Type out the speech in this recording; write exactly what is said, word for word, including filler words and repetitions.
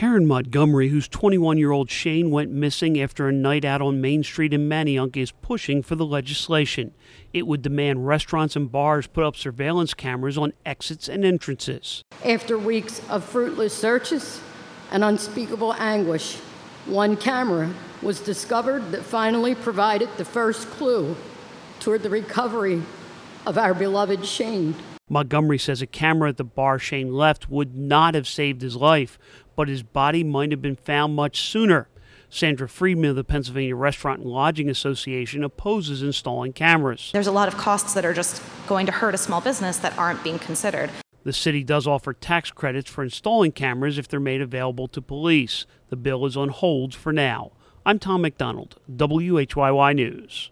Karen Montgomery, whose twenty-one-year-old Shane went missing after a night out on Main Street in Manayunk, is pushing for the legislation. It would demand restaurants and bars put up surveillance cameras on exits and entrances. After weeks of fruitless searches and unspeakable anguish, one camera was discovered that finally provided the first clue toward the recovery of our beloved Shane. Montgomery says a camera at the bar Shane left would not have saved his life, but his body might have been found much sooner. Sandra Friedman of the Pennsylvania Restaurant and Lodging Association opposes installing cameras. There's a lot of costs that are just going to hurt a small business that aren't being considered. The city does offer tax credits for installing cameras if they're made available to police. The bill is on hold for now. I'm Tom McDonald, W H Y Y News.